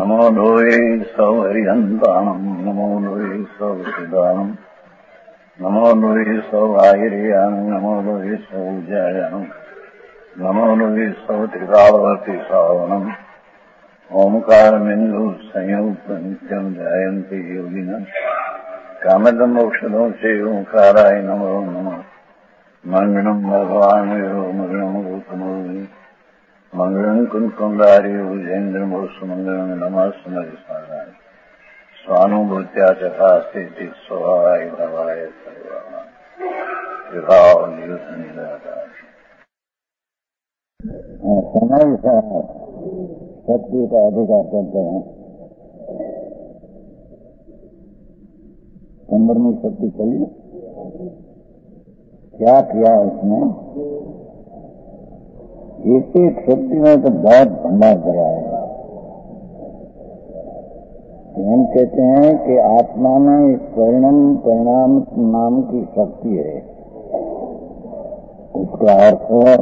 नमो लोये सौहरिहन्ताणम् नमो लोये सौहृदानम् नमो लोये सौभागिर्यानम् नमो लोये सौजायानम् नमो लोये सौत्रिकालवर्ति सावनम् ओंकारमिन्दु संयुक्त नित्यम् ध्यायन्ति योगिनः कामदम् मोक्षदो से ओंकाराय नमो नमः मङ्गलम् भगवान् यो मङ्गलम् गौतमोऽभि मंगलम कुंकुंडारी उजेन्द्रमो सुमंगलम नमः स्मरिसाराय स्वानुभूत्या तथा स्थिति स्वभावाय भवाय समय शक्ति का अधिकार करते हैं। संबरमी शक्ति चली क्या किया उसने? एक एक शक्ति में तो बहुत भंडार करा है। हम कहते हैं कि आत्मा में एक परिणाम नाम की शक्ति है। उसका अर्थ है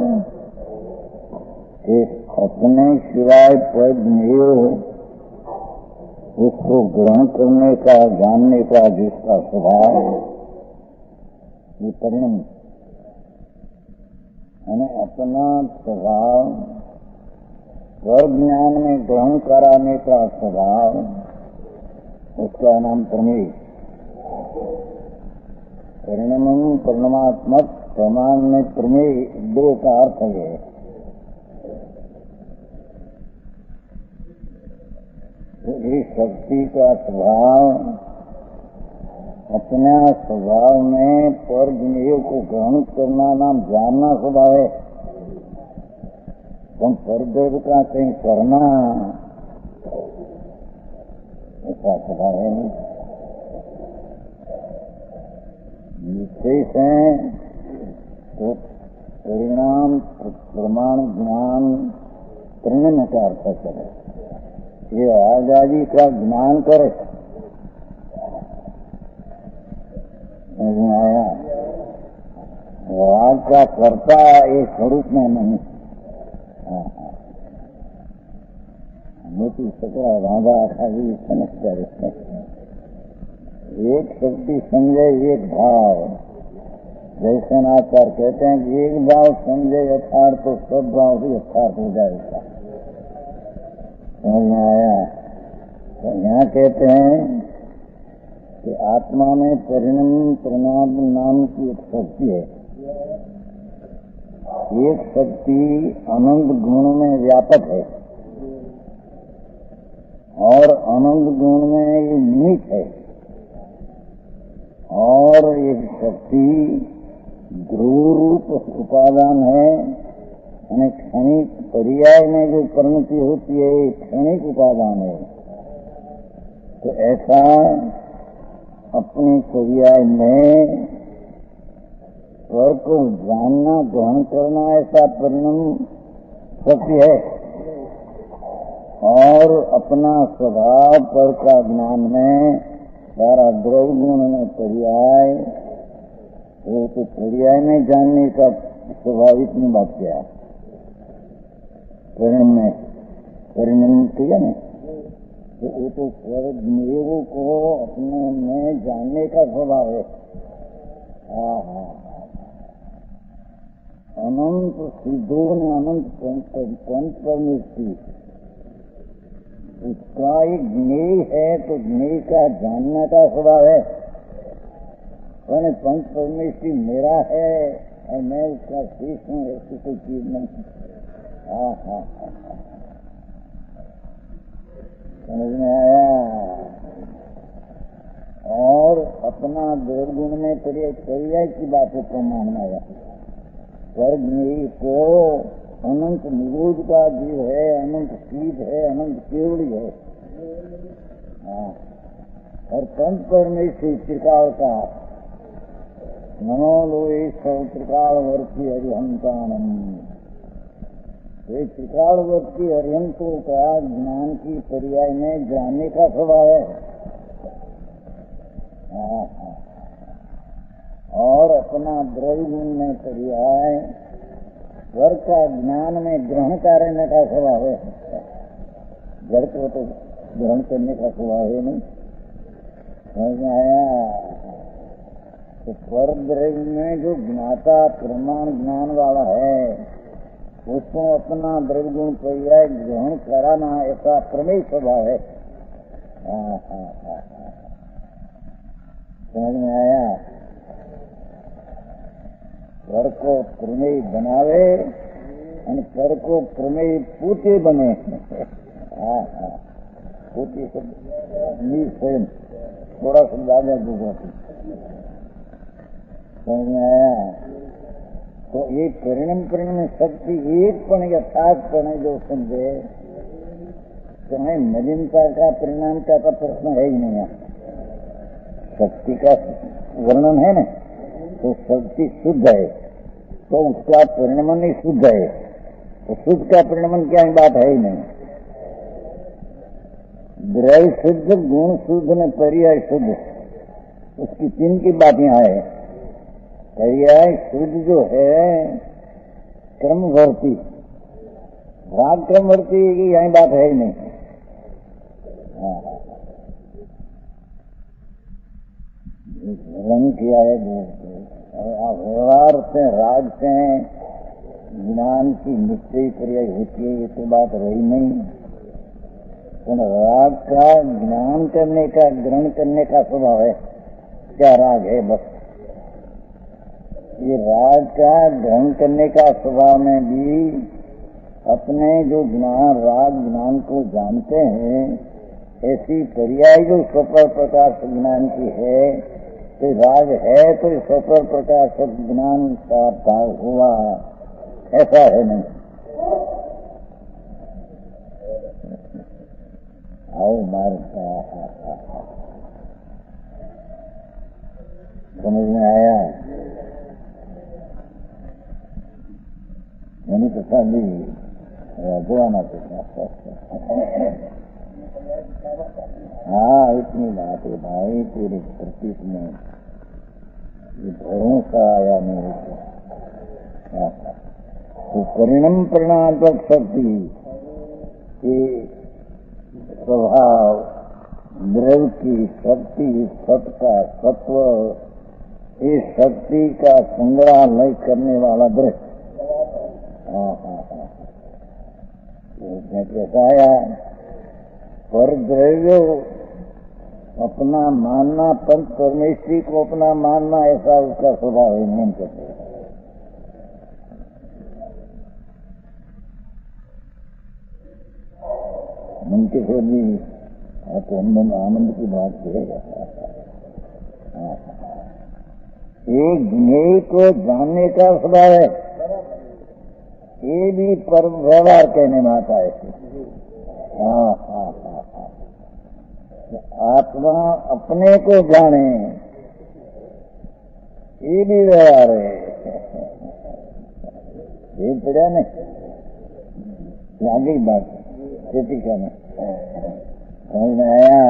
कि अपने सिवाय पद नहीं हो, उसको ग्रहण करने का, जानने का जिसका स्वभाव है, ये परिणाम यानी अपना स्वभाव स्वर्ग ज्ञान में ग्रहण कराने का स्वभाव, उसका नाम प्रमेय। परिणमम परिणामात्मक प्रमाण में प्रमेय दो का अर्थ है। तो इस शक्ति का स्वभाव अपना स्वभाव में पर ज्ञेय को ग्रहण करना नाम जानना स्वभाव है। तुम परदेव का कहीं करना ऐसा स्वभाव है। विशेष है तो परिणाम प्रमाण ज्ञान परिणाम का अर्थ करे। ये आजादी का ज्ञान करे आया राग का कर्ता एक स्वरूप में नहीं। मोती सकरा राधा खाली समझकर एक शक्ति समझे एक भाव। जैसे नाचार कहते हैं कि एक भाव समझे यथार्थ तो सब भाव भी यथार्थ हो जाएगा। समझ में आया? तो यहाँ कहते हैं कि आत्मा में परिणाम प्रणाम नाम की एक शक्ति है। एक शक्ति अनंत गुण में व्यापक है और अनंत गुण में ये निमित्त है। और एक शक्ति ध्रुव रूप उपादान है, यानी क्षणिक पर्याय में जो परिणति होती है क्षणिक उपादान है। तो ऐसा अपनी पर्याय में स्वर को जानना ग्रहण करना ऐसा परिणाम शक्ति है। और अपना स्वभाव पर का ज्ञान में सारा द्रव्य गुण में पर्याय, वो तो पर्याय में जानने का स्वाभाविक नहीं बात क्या परिणाम ठीक है ना। तो वो तो स्वर्ग को अपने में जानने का स्वभाव है। अनंत सिद्धों ने अनंत पंच परमेष्टि उसका एक ज्ञेय है, तो ज्ञेय का जानने का स्वभाव है। मैंने पंच परमेष्टि मेरा है और मैं उसका शेष हूँ, ऐसी कोई चीज नहीं। समझ में आया? और अपना दुर्गुण में पर्याय की बात है प्रमाण में आया। स्वर्ग में को अनंत निरोध का जीव है, अनंत शीत है, अनंत केवड़ी है। और पंच परमेश्वरी त्रिकाल का नमो लोये सौ त्रिकालवर्ती हरिहंतानम। एक त्रिकालवर्ती हरिहंतों का ज्ञान की पर्याय में जानने का स्वभाव है। और अपना द्रव्य गुण में पर्याय स्वर का ज्ञान में ग्रहण करने का स्वभाव है। जड़ को तो ग्रहण करने का स्वभाव है नहीं। समझ में आया? तो पर द्रव्य में जो ज्ञाता प्रमाण ज्ञान वाला है उसको अपना द्रव्य गुण पर्याय ग्रहण कराना ऐसा प्रमेय स्वभाव है। समझ में आया? पर को प्रमेय बनावे और पर को प्रमेय पूते बने। पूते शब्द स्वयं थोड़ा सा ज्यादा गुजराती। समझ में आया? तो ये परिणाम शक्ति एक पण यथार्थपणे जो समझे तो हमें नवीनता का परिणाम का प्रश्न है ही नहीं। शक्ति का वर्णन है ना, तो शक्ति शुद्ध है तो उसका परिणाम ही शुद्ध है, तो शुद्ध का परिणाम क्या बात है ही नहीं। द्रव्य शुद्ध, गुण शुद्ध न पर्याय शुद्ध, उसकी तीन की बात यहाँ है। पर्याय शुद्ध जो है क्रमवर्ती, राग क्रमवर्ती की यही बात है ही नहीं। वर्णन किया है व्यवहार से राग से ज्ञान की निश्चय पर्याय होती है, ये तो बात रही नहीं। तो राग का ज्ञान करने का ग्रहण करने का स्वभाव है, क्या राग है बस। ये राग का ग्रहण करने का स्वभाव में भी अपने जो ज्ञान राग ज्ञान को जानते हैं ऐसी पर्याय जो स्वपर प्रकाश ज्ञान की है, तो राग है तो स्वपर प्रकाश ज्ञान का भाव हुआ, ऐसा है नहीं। आओ मारता समझ में आया? मैंने तो साली बुआना पूछना। हाँ इतनी बात है भाई, तेरे प्रतीक में ये भरोसा आया मेरे को। तो परिणात्मक शक्ति ये स्वभाव द्रव्य की शक्ति सत्ता सत्व, इस शक्ति का संग्रहालय करने वाला दृश्य। उसमें कैसा आया? पर द्रव्य अपना मानना, पंच परमेश्वरी को अपना मानना, ऐसा उसका स्वभाव है नहीं करते। मन के से भी तो आनंद की बात है। एक ज्ञेय को जानने का स्वभाव है, ये भी पर व्यवहार कहने में आता है। आत्मा अपने को जाने, ये भी व्यवहार है। ये पड़ा नहीं आगे की बात कृतिका में समझ में आया?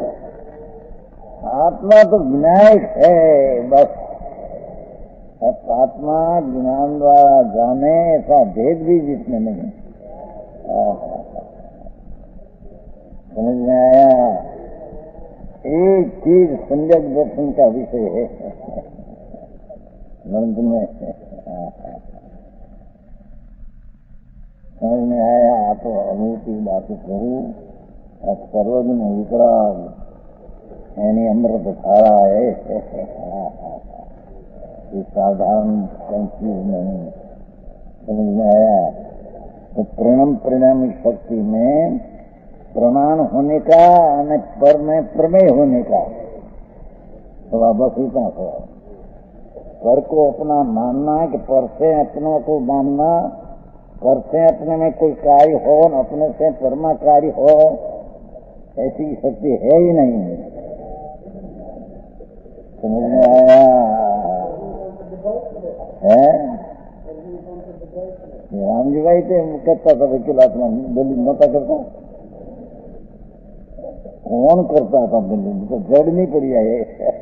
आत्मा तो विनायक है बस। अब आत्मा ज्ञान द्वारा जाने ऐसा भेद भी जिसमें नहीं। समझ में आया? एक चीज संजक दर्शन का विषय है नंद में। समझ में आया? आप अनुभूति बात करूं अब सर्वजन विकराल यानी अमृत धारा है, ये साधारण चीज नहीं। समझ में आया? तो परिणाम शक्ति में प्रमाण होने का और पर में प्रमेय होने का थोड़ा बस इतना थोड़ा। पर को अपना मानना कि पर से अपने को मानना, पर से अपने में कोई कार्य हो न अपने से परमा कार्य हो, ऐसी शक्ति है ही नहीं। समझ में आया? है राम जी भाई थे कहता था वकील आत्मा दिल्ली नता करता, कौन करता था दिल्ली तो जड़ नहीं पर्याय है।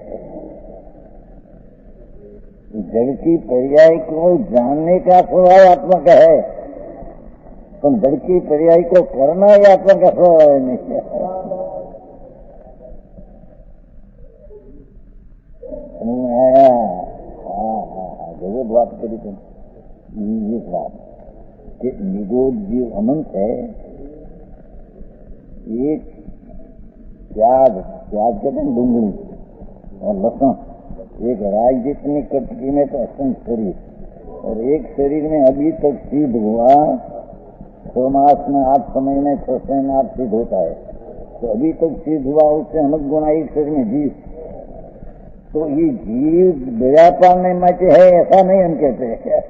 जड़ की पर्याय को जानने का स्वभाव आत्मा का है, तो जड़ की पर्याय को करना यात्रा का स्वभाव नहीं। आया जरूर बात करी तुम ये बात कि निरोध जीव अनंत है। एक प्याज कहते हैं डूंगरी और लहसुन, एक राई जितनी कटकी में तो असंख्य शरीर, और एक शरीर में अभी तक सिद्ध हुआ 6 मास में 8 समय में 6 में 8 सिद्ध होता है, तो अभी तक सिद्ध हुआ उससे अनंत गुना एक शरीर में जीव। तो ये जीव दया पालने में है ऐसा नहीं हम कहते।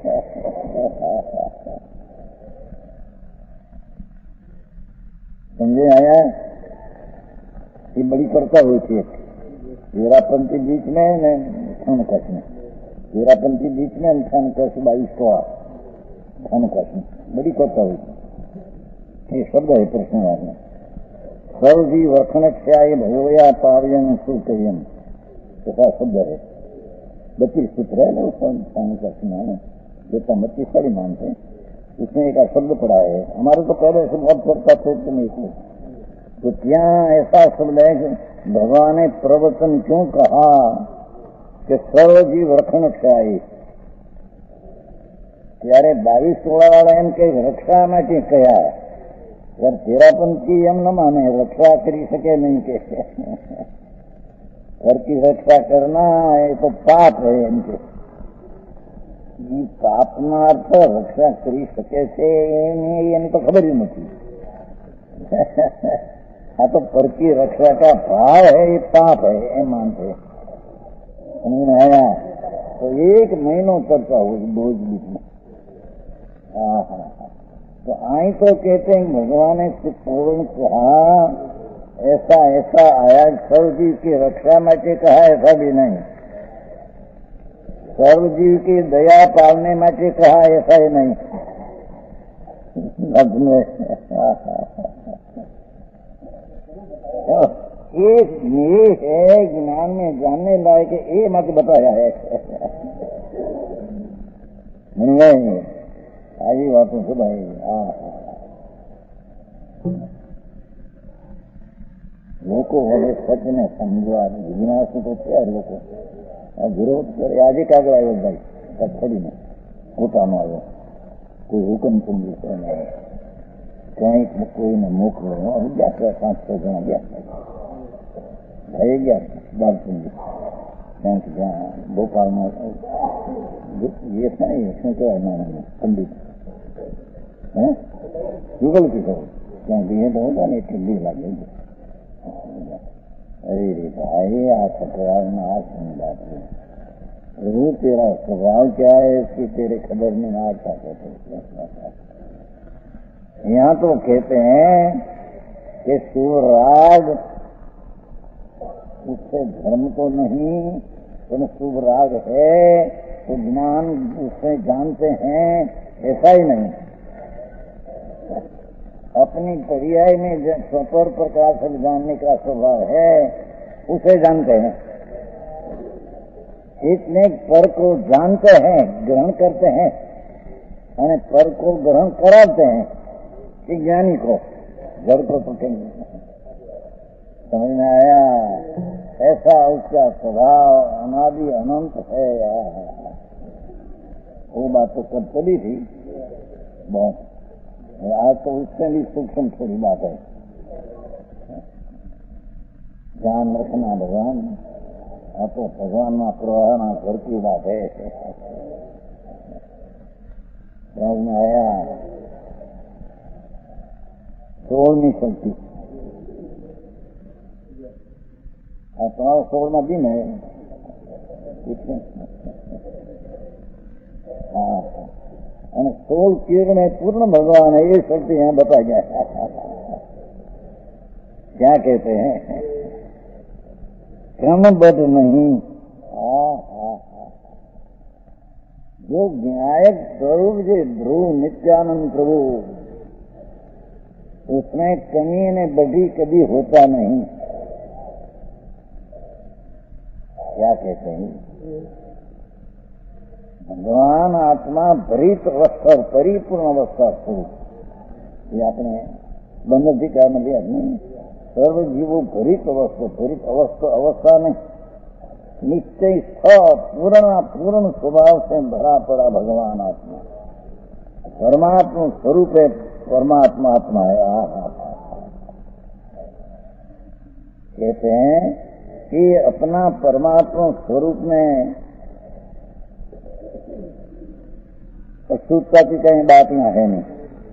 समझे आया? ये बड़ी चर्चा हुई थी तेरापंथी बीच में थानकश में, तेरापंथी बीच में थानकश 22 थानकश में बड़ी चर्चा हुई थी। ये शब्द है प्रश्नवाद में, सर्वजी वर्खणक्षाय भगवया पावयन सुकयन, ऐसा शब्द है। 32 सूत्र है ना थानकश में, जो तो 32 सारी मानते, उसमें एक शब्द पड़ा है। हमारे तो पहले से बहुत चर्चा थे कि नहीं, तो क्या ऐसा शब्द है कि भगवान ने प्रवचन क्यों कहा कि सर्वजीव रखण क्षाई, ત્યારે 22-16 વાળા એમ કે રક્ષા માટે કયા, यार तेरापंथी એમ ન માને, रक्षा કરી શકે नहीं के घर की रक्षा करना ये तो पाप है इनके। पापना अर्थ रक्षा કરી શકે છે એની તો ખબર જ નથી। हाँ तो पर की रक्षा का भाव है ये पाप है ये मानते। समझ में आया? तो 1 महीनों चर्चा हुई बोझ बीच में। तो आई तो कहते हैं भगवान ने पूर्ण कहा ऐसा ऐसा आया, सर्वजीव की रक्षा માટે कहा ऐसा भी नहीं, सर्वजीव की दया पालने માટે कहा ऐसा ही नहीं। एक ये है ज्ञान में जानने लायक ये मत बताया है। नहीं आई बातों से भाई લોકો હવે સચને સમજવા વિનાશ તો છે લોકો વિરોધ કરે। આજે કાગળ આવ્યો ભાઈ કચ્છડીને પોતાનો આવ્યો, કોઈ હુકમ સમજી ક્યાંક કોઈને મોકલો, ગયા 5-6 જણા ગયા ભાઈ ગયા બાલચંદી ક્યાંક જ્યાં ભોપાલમાં ये नहीं શું કહેવાય નાના પંડિત હે ગૂગલ થી કરો ત્યાં ગઈએ તો હોતા ને ઠંડી લાગે। अरे भाई आ ठकराव में आ समझा वो तेरा स्वभाव क्या है इसकी तेरे खबर में ना आता कहते। यहाँ तो कहते हैं कि शुभ-राग उससे धर्म तो नहीं, पर शुभ-राग है तो ज्ञान उससे जानते हैं ऐसा ही नहीं। अपनी पर्याय में स्वपर प्रकार से जानने का स्वभाव है उसे जानते हैं। इतने पर को जानते हैं, ग्रहण करते हैं, और पर को ग्रहण कराते हैं कि ज्ञानी को घर को तो समझ में आया? ऐसा उसका स्वभाव अनादि अनंत है। वो बात तो कब चली थी बहुत, आज तो उससे भी सूक्ष्म थोड़ी बात है। ध्यान रखना भगवान, अब तो भगवान में प्रवाहना घर की बात है। समझ में आया? 16वीं शक्ति तुम्हारा 16वां दिन है। हाँ, 16 किरण पूर्ण भगवान है, ये शक्ति यहाँ बताया गया। क्या कहते हैं? क्रमबद्ध नहीं। जो ज्ञायक स्वरूप जो ध्रुव नित्यानंद प्रभु, उसमें कमी ने बढ़ी कभी होता नहीं। क्या कहते हैं? भगवान आत्मा भरित अवस्था, परिपूर्ण अवस्था स्वरूप, ये આપણે બંધાધિકારમાં બે નહીં, સર્વ જીવો ભરિત અવસ્થા ને निश्चय पूर्ण स्वभाव से भरा पड़ा भगवान आत्मा, परमात्मा स्वरूप है, परमात्मा आत्मा है। कहते हैं कि अपना परमात्मा स्वरूप में अशुद्धता की कहीं बात यहाँ है नहीं।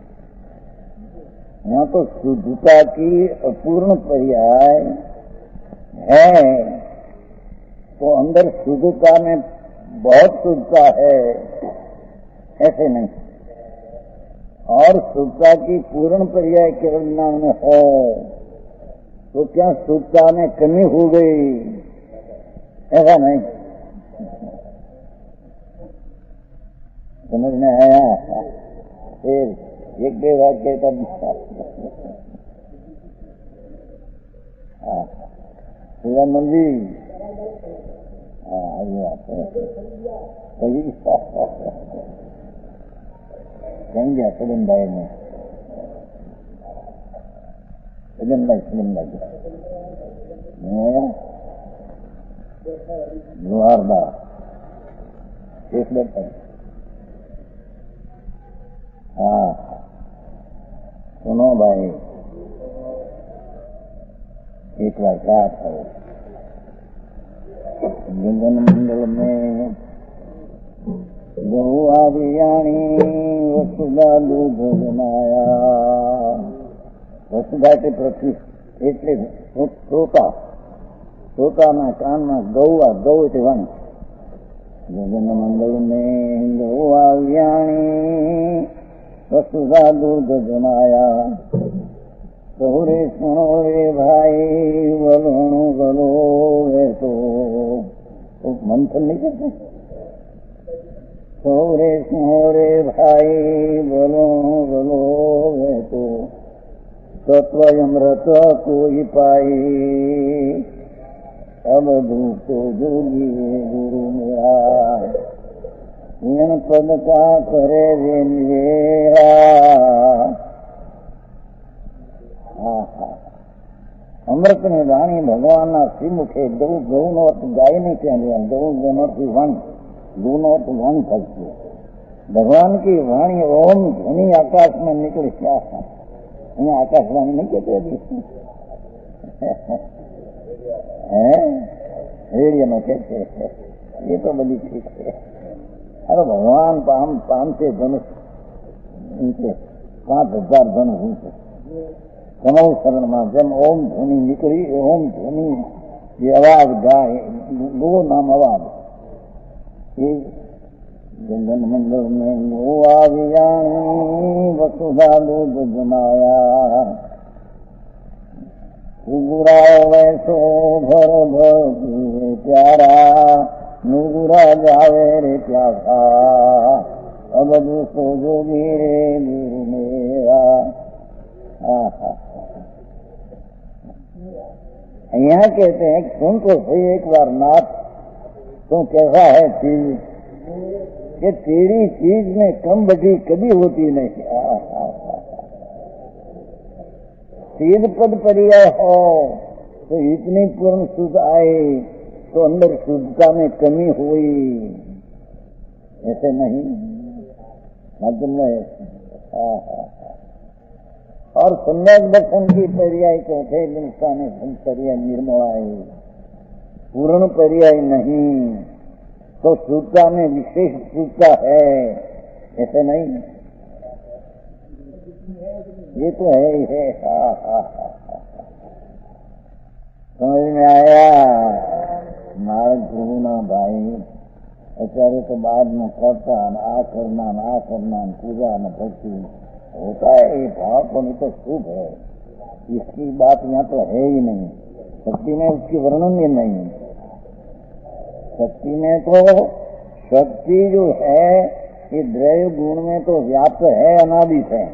यहाँ तो शुद्धता की अपूर्ण पर्याय है, तो अंदर शुद्धता में बहुत शुद्धता है ऐसे नहीं, और शुद्धता की पूर्ण पर्याय केवल नाम में हो तो क्या शुद्धता में कमी हो गई, ऐसा नहीं। समझ में आया? फिर एक दे वाक्य तब शिवानंद जी कहीं गया सलीम भाई ने, सलीम भाई लोहारदा एक मिनट। हाँ सुनो भाई, एक बार क्या था, गगन मंडल में गौ आवियाणी वसुधा दूध जमाया। वसुधा के पृथ्वी એટલે શ્રોતાના કાનમાં ગૌ એટલે વાણી। ગગન મંડળ में गौ आवियाणी वसुधा दूध जमाया। सहुरे सुनो रे भाई बलोणु गलो वे तो मंथन नहीं करते। सहुरे सुनो रे भाई बलोणु गलो वे तो तत्व अमृत कोई पाई। अब धूतो जोगी गुरु मेरा इन पद का करे वे मेरा। अमृत ने वाणी भगवान श्रीमुखे गौ नो अर्थ गाय नहीं कहने, गौ नो अर्थ वाणी, गौ नो अर्थ वाणी थी। भगवान की वाणी ओम ध्वनि आकाश में निकले। क्या है आकाशवाणी नहीं कहते अभी रेडियो में कहते हैं, ये तो बड़ी ठीक है। अरे भगवान पामते धनुष उनसे 5000 धनुष उनसे कमल शरण में जब ओम ध्वनि निकली, ओम ध्वनि ये आवाज गाय दो नाम आवाज। ये गगन मंडल में गो आवियाणी वसुधा दूध जमाया। नुगुरा वैसो भर भर प्यारा, नुगुरा जावे रे प्यासा। अब दूसो जोगी रे गुरु मेरा। यहाँ कहते हैं कि सुन तो सही एक बार नाथ, तो कैसा है चीज कि तेरी चीज में कम बड़ी कभी होती नहीं। चीज पद पर्याय हो तो इतनी पूर्ण शुद्ध आए तो अंदर शुद्धता में कमी हुई, ऐसे नहीं मतलब में। और सम्यक दर्शन की पर्याय कहते ने पर्याय निर्मलाय, पूर्ण पर्याय नहीं तो शुद्धता में विशेष शुद्धता है, ऐसे नहीं। ये तो है ही है। समझ में आया? नारद गुरु ना भाई अचार्य तो बाद में करता आ करना पूजा न भक्ति होता है। ये भाव तो नहीं तो शुभ है, इसकी बात यहाँ तो है ही नहीं। शक्ति में उसकी वर्णन ही नहीं। शक्ति में तो शक्ति जो है ये द्रव्य गुण में तो व्याप्त है, अनादित है।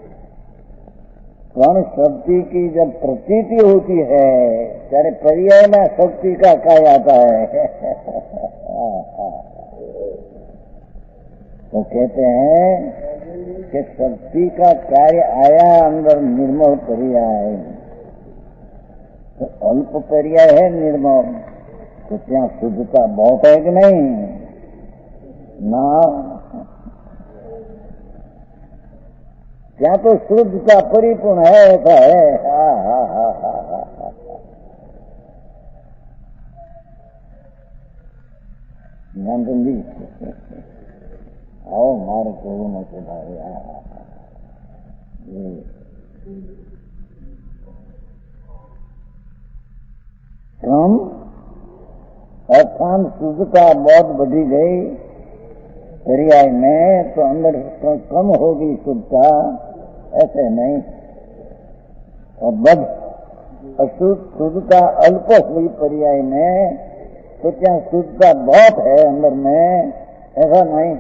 कौन शक्ति की जब प्रतीति होती है ત્યારે पर्याय में शक्ति का काय आता है। तो कहते हैं कि शक्ति का कार्य आया अंदर निर्मल पर्याय, तो अल्प पर्याय है निर्मल, तो क्या शुद्धता बहुत है कि नहीं ना? क्या तो शुद्धता परिपूर्ण है, ऐसा है। जी आओ मारे को न के भाई कम अर्थात शुद्धता बहुत बढ़ी गई पर्याय में, तो अंदर कम होगी शुद्धता, ऐसे नहीं। और बद शुद्धता अल्प हुई पर्याय में, तो क्या शुद्धता बहुत है अंदर में, ऐसा नहीं।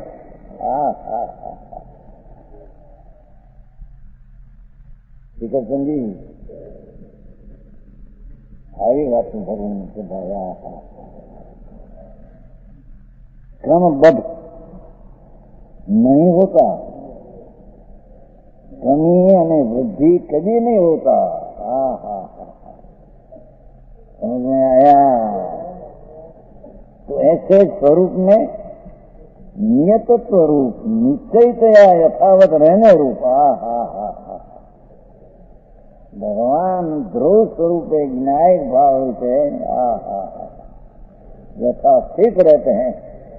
ठीक है समझी, आई बात भरून से भाया क्रमबद्ध नहीं होता, कमी यानी वृद्धि कभी नहीं होता। समझ में आया? तो ऐसे स्वरूप में नियत स्वरूप निश्चयतया यथावत रहने रूप भगवान ध्रुव स्वरूप एक न्यायिक भाव से यथास्थित रहते हैं,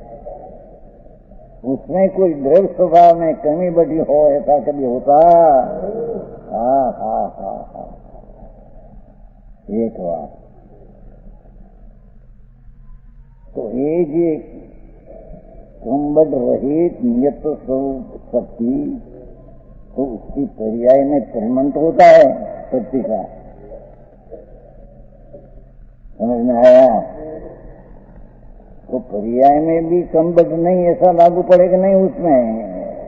उसमें कोई द्रव्य स्वभाव में कमी बढ़ी हो ऐसा कभी होता? एक बात तो ये जी क्रमबद्ध रहित नियत स्वरूप शक्ति, तो उसकी पर्याय में परिमंत होता है शक्ति का। समझ में आया? तो पर्याय में भी क्रमबद्ध नहीं ऐसा लागू पड़ेगा नहीं उसमें।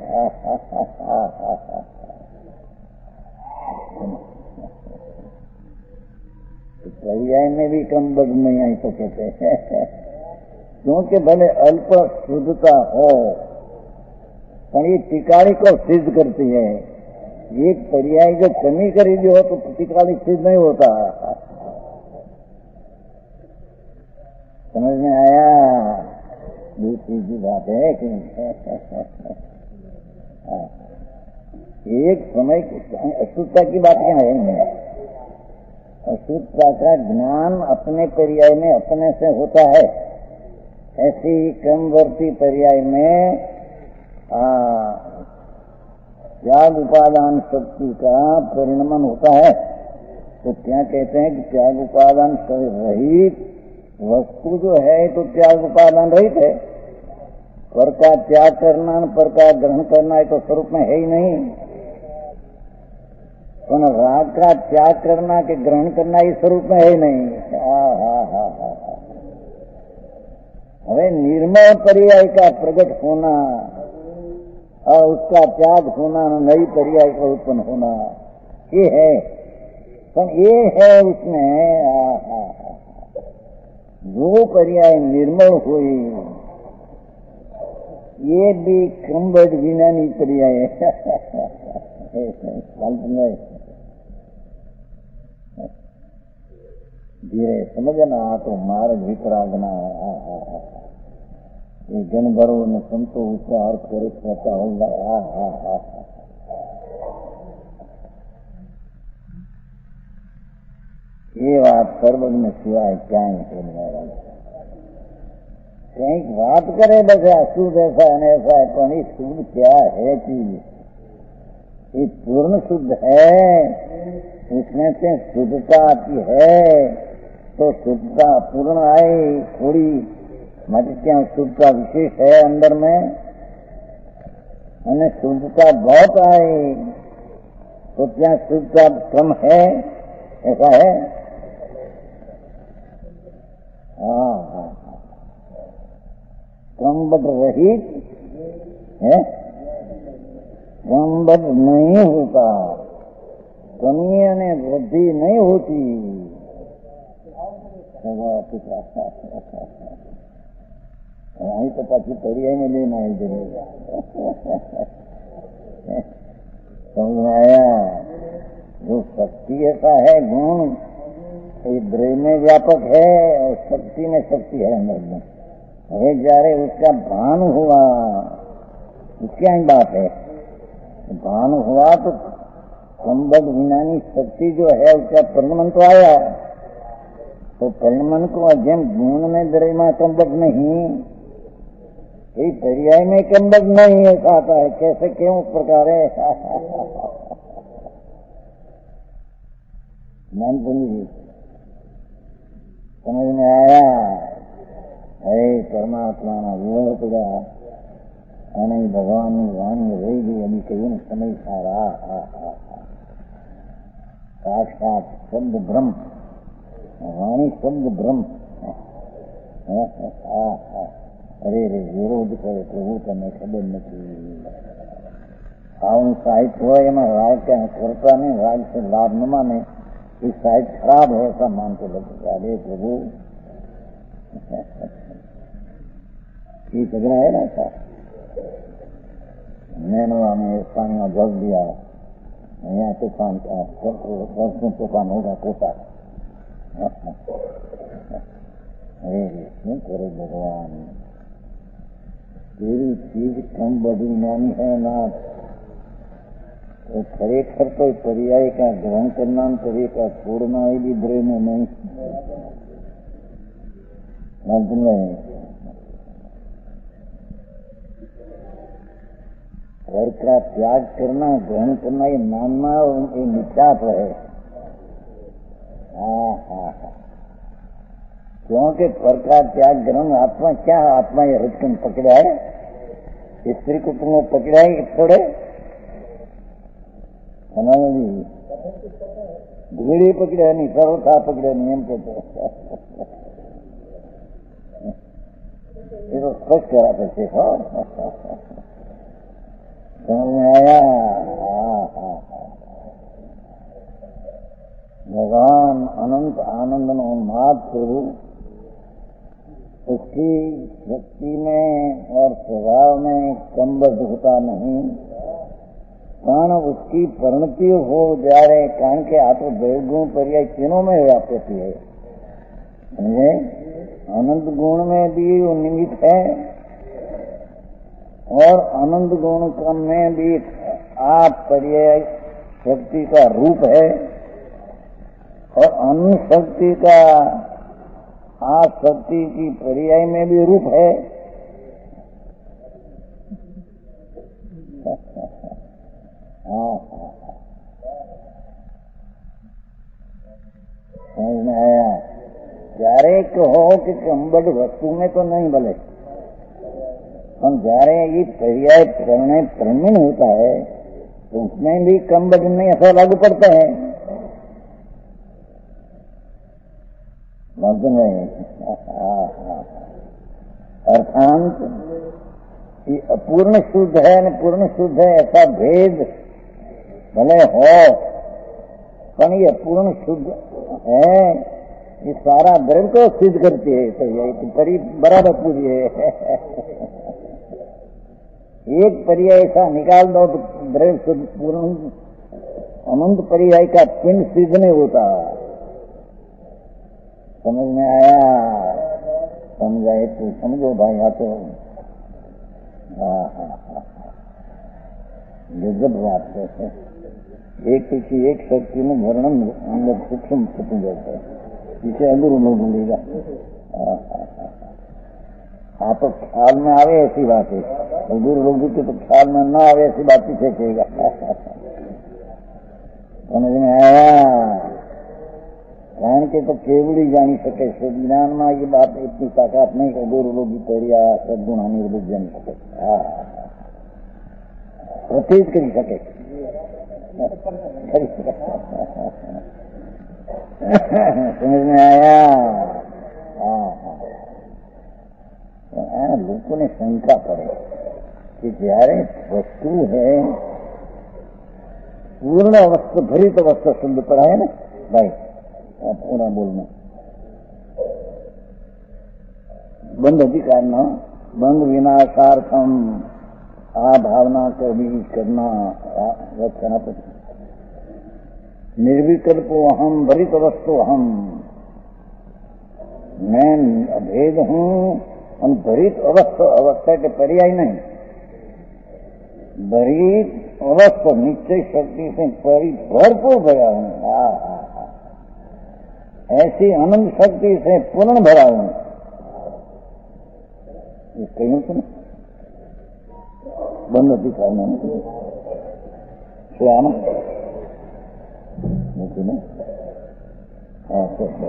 तो पर्याय में भी क्रमबद्ध नहीं आई तो कहते हैं, क्योंकि भले अल्प शुद्धता हो, पर ये टिकारी को सिद्ध करती है। एक पर्याय जो कमी करी हो तो टिकारी सिद्ध नहीं होता। समझ में आया? दूसरी की बात है कि एक समय अशुद्धता की बात क्या है? अशुद्धता का ज्ञान अपने पर्याय में अपने से होता है, ऐसी ही क्रमवर्ती पर्याय में त्याग उपादान शक्ति का परिणमन होता है। तो क्या कहते हैं कि त्याग उपादान रहित वस्तु जो है तो त्याग उपादान रहित है, पर का त्याग करना पर का ग्रहण करना है तो स्वरूप में है ही नहीं। पर राग का त्याग करना के ग्रहण करना इस स्वरूप में है ही नहीं। हमें निर्मल पर्याय का प्रकट होना और उसका त्याग होना, नई पर्याय का उत्पन्न होना, ये है। पर ये है उसमें जो पर्याय निर्मल हुई, ये भी क्रमबद्ध विज्ञानी पर्याय है। धीरे समझना तो मार्ग वितरागना ये जन भरो ने संतो उसका अर्थ करे कहता होगा। ये बात सर्वज्ञ सिवाय क्या ही कहने वाला, कहीं बात करे बस अशुद्ध ऐसा है ऐसा है, पर ये शुद्ध क्या है चीज? ये पूर्ण शुद्ध है, उसमें से शुद्धता आती है, तो शुद्धता पूर्ण आए थोड़ी, मतलब क्या शुद्धता विशेष है अंदर में, और शुद्धता बहुत आए तो क्या शुद्धता कम है? ऐसा है? हाँ, क्रमबद्ध रहित है, क्रमबद्ध नहीं होता, कमी ने वृद्धि नहीं होती। અહીં તો પાછી પર્યાય ને લઈને આવી જઈએ। समझ में आया? जो शक्ति ऐसा है गुण, ये ब्रह्म में व्यापक है और शक्ति में शक्ति है अंदर में। अरे जारे उसका भान हुआ, उसकी ही बात है। भान हुआ तो संबद्ध विनानी शक्ति जो है उसका परिणमन तो आया, तो परिणमन को अध्ययन गुण में द्रव्यमा संबद्ध नहीं, ये पर्याय में संबद्ध नहीं है आता है। कैसे क्यों उस प्रकार है? मान पूंजी समझ में आया? अरे परमात्मा ना विरोध पड़ा અને ભગવાનની વાણી રહી ગઈ એની કહીને સમય સારા સાક્ષાત શબ્દ બ્રહ્મ, વાણી શબ્દ બ્રહ્મ. અરે રે વિરોધ કરે પ્રભુ તને ખબર નથી. આવું સાહિત્ય હોય એમાં રાગ કરતા નહીં, રાગ से लाभ न माने, ये साहित्य खराब है ऐसा मानते लगता. अरे प्रभु ये झगड़ा है ना था, मैंने हमें पानी में जग दिया, यहाँ तूफान तूफान होगा पोता. अरे क्यों करे भगवान, तेरी चीज कम बड़ी नानी है ना, तो खरेखर तो पर्याय का ग्रहण करना तरीका छोड़ना ही भी ब्रेन में नहीं. घर का त्याग करना, ग्रहण करना, ये मानना ये मिथ्यात्व है. क्योंकि पर का त्याग ग्रहण आत्मा क्या, आत्मा ये हृदय पकड़ा है, स्त्री को तुमने पकड़ा है थोड़े घड़ी पकड़ा नहीं, सर्वथा पकड़ा नहीं, हम कहते ये तो स्पष्ट करा सकते हो. समझ में आया? भगवान अनंत आनंद उन्माद स्वरूप, उसकी शक्ति में और स्वभाव में संबद्ध होता नहीं, कारण उसकी परिणति हो जा रहे, कारण के आत्म देवगुण पर्याय तीनों में व्याप्ति है. समझे? अनंत गुण में भी वो निमित्त है और अनंत गुण क्रम में भी आप पर्याय शक्ति का रूप है और अन्य शक्ति का आप शक्ति की पर्याय में भी रूप है. समझ में आया? જ્યારે કહો કે કંબડ વસ્તુ में तो नहीं भले, हम जारे ये पर्याय प्रणय प्रमीण होता है तो उसमें भी कंबड नहीं ऐसा लागू पड़ता है. अर्थात ये अपूर्ण शुद्ध है न पूर्ण शुद्ध है ऐसा भेद भले हो, पर ये अपूर्ण शुद्ध है, ये सारा द्रव्य को सिद्ध करती है. तो ये परी बराबर पूरी है. एक पर्याय ऐसा निकाल दो तो द्रव्य शुद्ध पूर्ण अनंत पर्याय का पिंड सिद्ध नहीं होता. समझ में आया? समझाए तो समझो भाई. आते हो गजब बात है. एक किसी एक शक्ति में वर्णन अंदर सूक्ष्म छुप जाता है, इसे अगुरु लोग मिलेगा. हाँ तो ख्याल में आवे ऐसी बात है, गुरु लोग के तो ख्याल में ना आवे ऐसी बात ही फेंकेगा. समझ में आया? कारण के तो केवल ही जानी सके, ज्ञान में ये बात इतनी ताकत नहीं कि गुरु लोग तैरिया सदगुण निर्बुद्ध जान सके, प्रतीत कर सके. समझ में आया? लोगों ने शंका करे कि જ્યારે वस्तु है पूर्ण अवस्था भरित अवस्था शुद्ध पड़ा है ना भाई, पूरा बोलना बंध अधिकार न बंध विनाशार्थम आ भावना कभी करना रखना पड़ता। निर्विकल्पो अहम भरित वस्तु अहम, मैं अभेद हूं और भरित अवस्था, अवस्था के पर्याय नहीं, भरित अवस्था निश्चय शक्ति से भरपूर भरा हूं। ऐसी अनंत शक्ति से पूर्ण भरा हूं। कहीं सुनो बंद होती खाना सुना ना। हाँ तो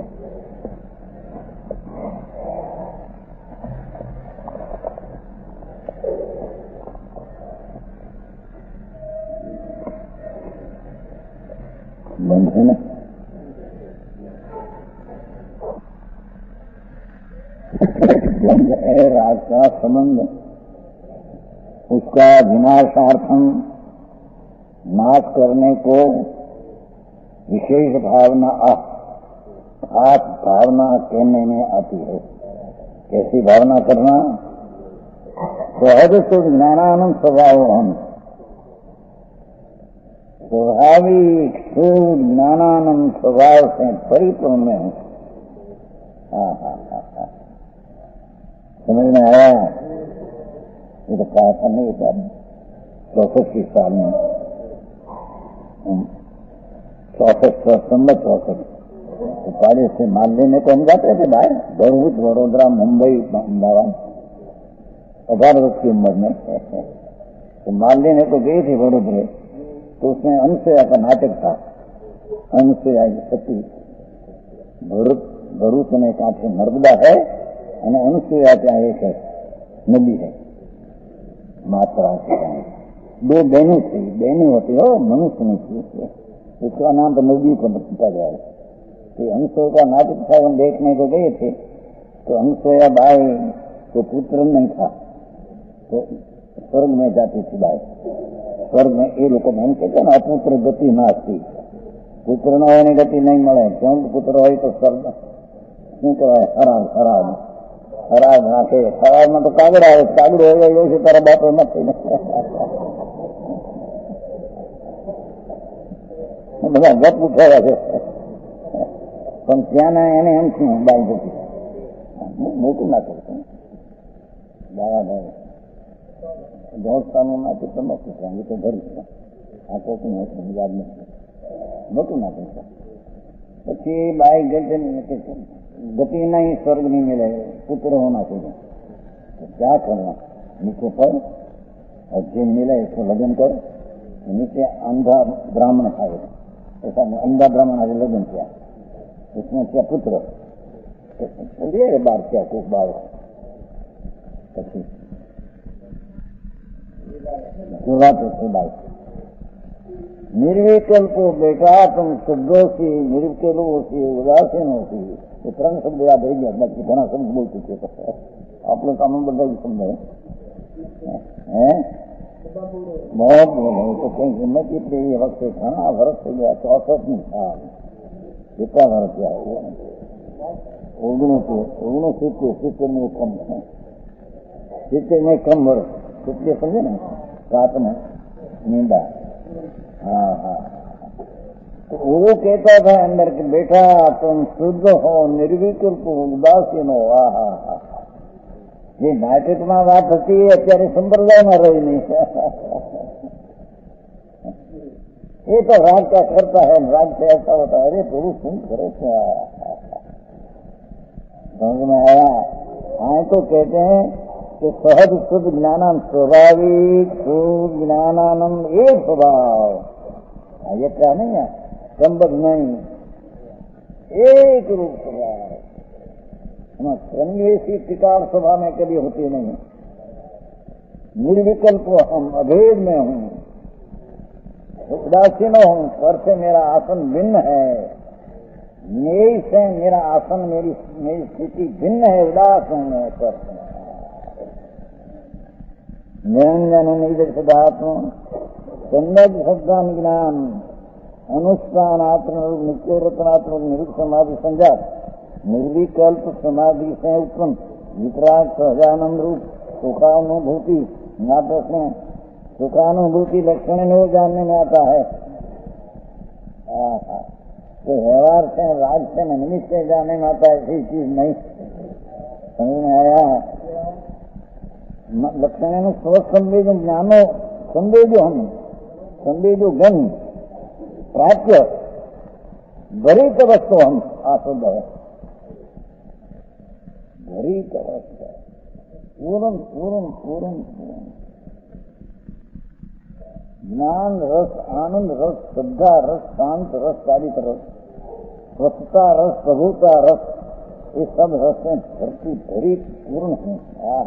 बंद है ना। बंद है राग का संबंध, उसका विनाशार्थम नाश करने को विशेष भावना खास भावना कहने में आती है। कैसी भावना करना? सहज तो ज्ञानानंद स्वभाव हम, स्वाभाविक शुद्ध ज्ञानानंद स्वभाव से परिपूर्ण में हूं। समझ में आया? ये तो कहा था नहीं था 64 साल में, 64 कॉलेज से माल लेने को हम जाते थे बाहर, भरूच, वडोदरा, मुंबई, अहमदाबाद, 18 वर्ष की उम्र में। तो माल लेने को गए थे वडोदरे, तो उसमें अनुसया का नाटक था। अनुसया सती भरूच में कांठे नर्मदा है और अनुसया क्या एक है नदी है, मात्रा से 2 बहनें थी। बहनें होती हो मनुष्य नहीं थी, उसका नाम तो नदी को पता जाए। तो अनुसया का नाटक था, हम देखने को गए थे। तो अनुसया बाई को पुत्र नहीं था, तो स्वर्ग में जाती थी बाई। स्वर्ग में એ લોકો એમ કહે છે ને અપુત્ર ગતિ નાસ્તી, પુત્ર ન હોય ને ગતિ નહીં મળે। કેમ પુત્ર હોય તો સ્વર્ગ શું કહેવાય? ખરાબ ખરાબ ખરાબ નાખે। ખરાબમાં તો કાગડા આવે, કાગડો હોય એવું છે તારા બાપે નથી ને બધા ગપ ઉઠાવ્યા છે। પણ ત્યાંના એને એમ થયું બાઈ જતી મોટું ના કરતું બરાબર દોસ્તાનું નાખી તો નથી એ તો ભરું આ કોકું હતું યાદ નથી, મોટું ના કરતા। પછી બાઈ गति नहीं, स्वर्ग नहीं मिले, पुत्र होना चाहिए। तो क्या करना? नीचे पढ़ और जो मिले इसको लगन कर। नीचे अंधा ब्राह्मण खाएगा, ऐसा अंधा ब्राह्मण आज लगन किया, उसमें क्या पुत्र ये बार क्या कुछ बार पी बात निर्विकल्प बेटा तुम शुद्धोसी, निर्विकल्पोसी, उदासीनोसी। ये 3 शब्द याद रही गया, बाकी घना शब्द बोल चुके थे आप लोग। काम बदल समझे बहुत बोले तो कहीं मैं कितने ये वक्त घना भरत हो गया, 64 साल कितना भरत गया? 70 में कम है, 70 में कम भरत कितने समझे ना? 7 में नींदा। हाँ तो वो कहता था अंदर के बेटा तुम शुद्ध हो, निर्विकल्प हो, उदासीन हो। ये नाटक में बात होती है, અત્યારે संप्रदाय में रही नहीं। ये तो राग क्या करता है, राग से ऐसा होता है। अरे प्रभु सुन करे क्या समझ में आया? हाँ तो कहते हैं कि सहज शुद्ध ज्ञानम स्वाभाविक शुद्ध ज्ञानानंद एक स्वभाव। ये क्या नहीं है, संबद्ध नहीं, एक रूप स्वभाव। संन्यासी टिकार स्वभाव में कभी होती नहीं। निर्विकल्प हम अभेद में हूं, उदासीन हूं, स्वर से मेरा आसन भिन्न है, मेरी से मेरा आसन मेरी स्थिति भिन्न है, उदास हूं मैं स्वर से। निरंजन निर्दर्शदात्म सम्यक शब्दान ज्ञान अनुष्ठानात्मक नित्य रत्नात्मक निरुक्त समाधि संजात निर्विकल्प समाधि से उत्पन्न वितराग सहजानंद रूप सुखानुभूति नाटक में सुखानुभूति लक्षण वो जानने में आता है। तो व्यवहार से राज से निमित्त से जानने में आता है, ऐसी चीज नहीं। समझ में आया? लक्षण स्व संवेद ज्ञानो संवेदो गण प्राप्य भरित वस्तु हम आशुद्ध है। भरित वस्तु पूर्ण ज्ञान रस, आनंद रस, श्रद्धा रस, शांत रस, चारित रस, स्वच्छता रस, प्रभुता रस, ये सब रसें धरती भरी पूर्ण है।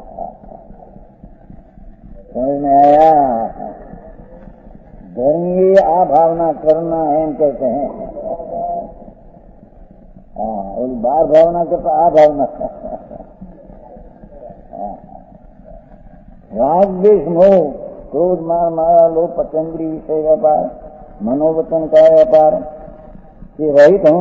समझ में आया? धर्मीय आभावना करना है कहते हैं। और बार भावना करता आभावना। राग द्वेष मोह क्रोध मार माया लोभ पतंद्री विषय व्यापार मनोवचन का व्यापार ये रहित हूँ।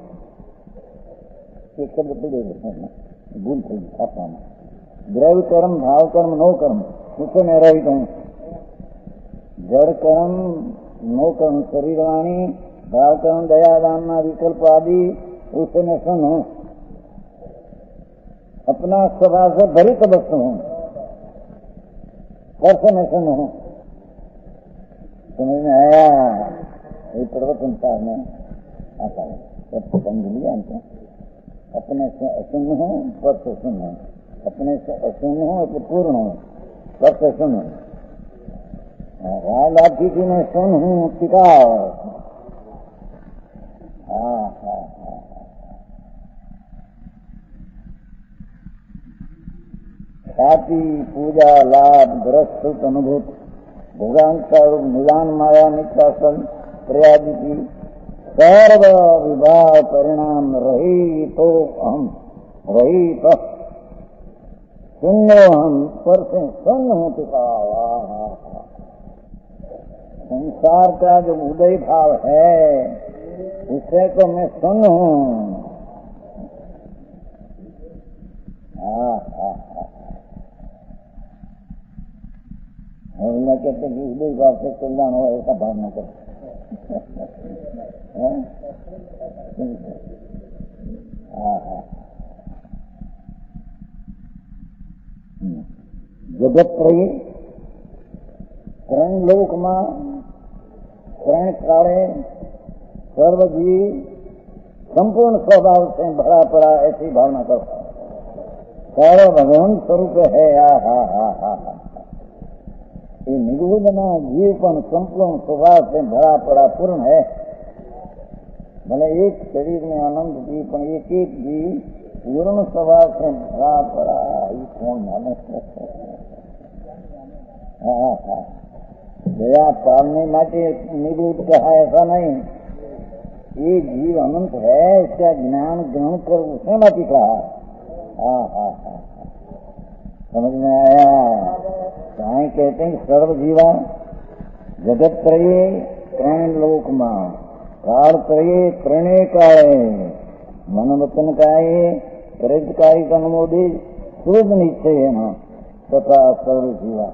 एक शब्द पड़े भूल थी छापा में। द्रव्य कर्म भाव कर्म नो कर्म उससे मैं रहित हूँ। जड़ कर्म नो कर्म शरीर वाणी भाव कर्म दया दान विकल्प आदि उससे मैं सुन हूँ। अपना स्वभाव से भरित वस्तु हूँ। कैसे मैं सुन हूँ? समझ में आया? ये प्रवचन सार में आता है। सबको समझ लिया हमको। अपने से अशून्य हूँ पद से शून्य हूँ। अपने से अशून्य हूँ तो पूर्ण हूँ पद से शून्य हूँ। राग आदि की मैं सुन हूँ टिकाव। ख्याति पूजा लाभ ग्रस्त अनुभूत भोगांक निदान माया नित्यासन प्रयादि की सर्व विभाग परिणाम रहित हम रहित शून्य हम पर से शून्य हो चुका। संसार का जो उदय भाव है उससे तो मैं शून्य हूँ। और मैं कहते कि उदय भाव से कल्याण हो ऐसा भावना कर। जगत रही करण लोक मां करण काले सर्वजीव संपूर्ण स्वभाव से भरा पड़ा ऐसी भावना करो। सारा भगवान स्वरूप है। ये निगूढ़ना जीवपन संपूर्ण स्वभाव से भरा पड़ा पूर्ण है। भले एक शरीर में आनंद जीवपन एक एक जीव पूर्ण स्वभाव से भरा पड़ा ये कौन माने? दया पालने माटे निगूढ़ कहा ऐसा नहीं। ये जीव अनंत है इसका ज्ञान ग्रहण कर उसने माटी कहा। समझ में आया? कहीं कहते हैं सर्व जीवा जगत त्रये त्रैण लोक मां काल त्रये त्रिणे काले मन वचन काये कृत कायिक अनुमोदे शुद्ध निश्चय है ना तथा सर्व जीवा।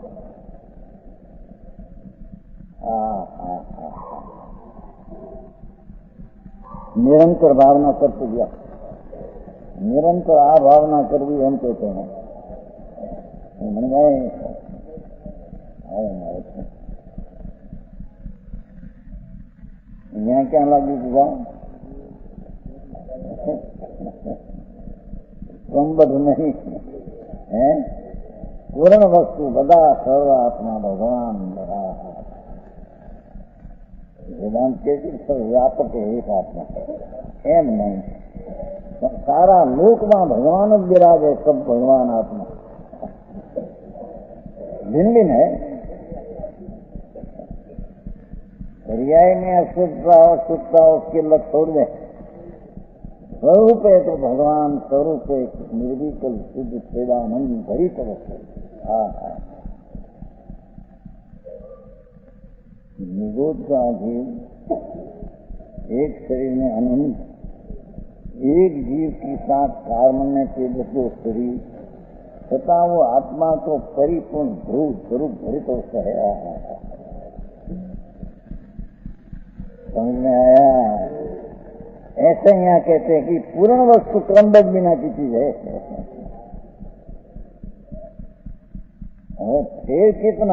निरंतर भावना करते दिया। निरंतर आ भावना कर भी हम कहते हैं। मन गए यहाँ क्या लगी बुआ संबद्ध नहीं है। पूर्ण वस्तु बदा सर्व आत्मा भगवान रहा। वेदांत के व्यापक है एक आत्मा एम नहीं। सारा लोक में भगवान विराज है। सब भगवान आत्मा भिन्न भिन्न है। पर्याय में अशुद्धता उसके लग छोड़ दे। स्वरूप है तो भगवान स्वरूप है निर्विकल शुद्ध सेवानंद भरी तरह निगोद का जीव एक शरीर में अनंत एक जीव के साथ कार्मण्य तेजस्व शरीर छता वो आत्मा तो परिपूर्ण ध्रुव स्वरूप भरित होता है। समझ में आया? ऐसे यहाँ कहते हैं कि पूर्ण वस्तु क्रमबद्ध बिना की चीज है। और फिर कितना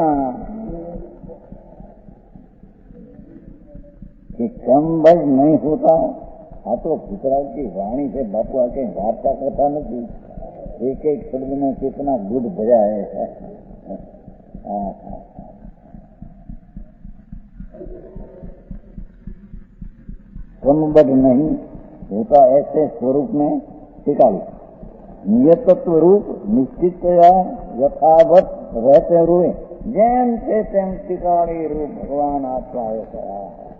कि क्रमबद्ध नहीं होता। हाँ तो पितराव की वाणी से बापू आके वार्ता करता नहीं, एक एक शब्द में कितना गुड़ भरा है। क्रमबद्ध नहीं होता ऐसे स्वरूप में टिकाली नियतत्व रूप निश्चित यथावत रहते हुए जैन से तेम टिकाली रूप भगवान आत्मा होता।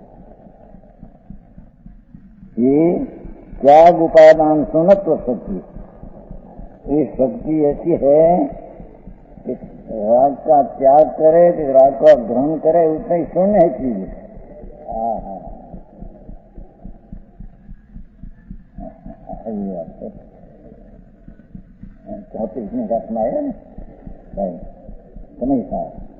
ये त्याग उपादान सुनत्व शक्ति, ये शक्ति ऐसी है कि राग का त्याग करे कि राग का ग्रहण करे उतना ही शून्य है चीज। चौतीस में का सुनाया ना भाई, समझ था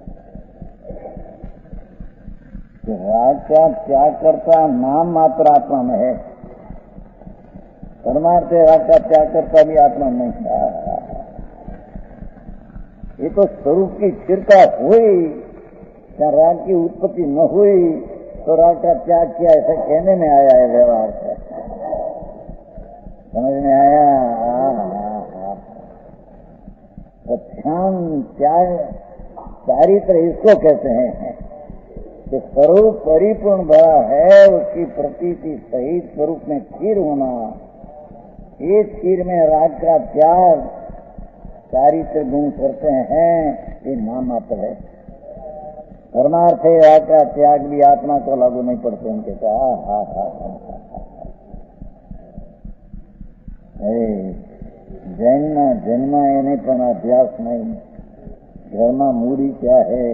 कि राग का त्याग करता नाम मात्र आत्मा में है, परमार्थ राग का त्याग करता भी आत्मा नहीं था। ये तो स्वरूप की स्थिरता हुई, क्या राग की उत्पत्ति न हुई तो राग का त्याग किया ऐसा कहने में आया है व्यवहार से। समझ में आया? तो ध्यान त्याग चारित्र इसको कहते हैं कि स्वरूप परिपूर्ण भरा है, उसकी प्रतीति सही स्वरूप में स्थिर होना। ये स्थिर में राग का त्याग चारित्र गुण करते हैं, ये नाम मात्र है। परमार्थ है राग का त्याग भी आत्मा को लागू नहीं पड़ते उनके जन्म એને પણ અભ્યાસ નહીં, ઘરમાં મૂડી क्या है?